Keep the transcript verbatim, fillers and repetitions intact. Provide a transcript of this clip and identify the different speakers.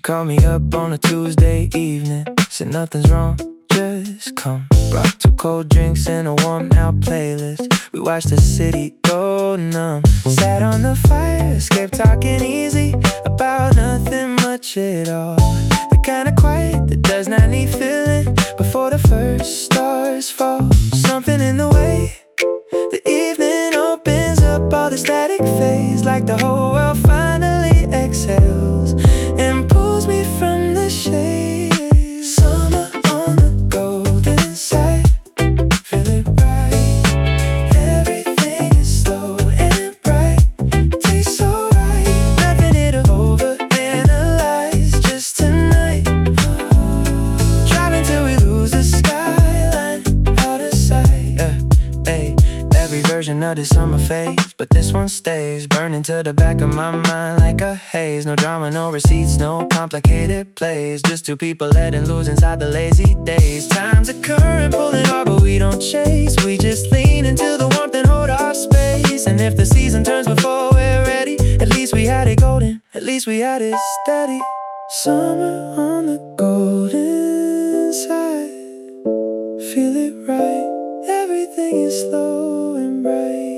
Speaker 1: called me up on a Tuesday evening, said nothing's wrong, just come. Brought two cold drinks and a warm out playlist. We watched the city go numb. Sat on the fire escape, talking easy about nothing much at all. The kind of quiet that does not need filling before the first stars fall. Something in the way the evening opens up all the static phase, like the whole world finally exhales and pulls me from the shade. Summer on the golden side, feel it right. Everything is slow and bright, tastes so right. Nothing here to overanalyze, just tonight. Driving till we lose the skyline out of sight. Yeah, hey, every version of this summer phase, but this one stays burning to the back of my mind like a haze. No drama, no receipts, no complicated plays, just two people letting loose inside the lazy days. Time's a current pulling hard, but we don't chase. We just lean into the warmth and hold our space. And if the season turns before we're ready, at least we had it golden, at least we had it steady. Summer on the golden side, feel it right. Everything is slow and bright.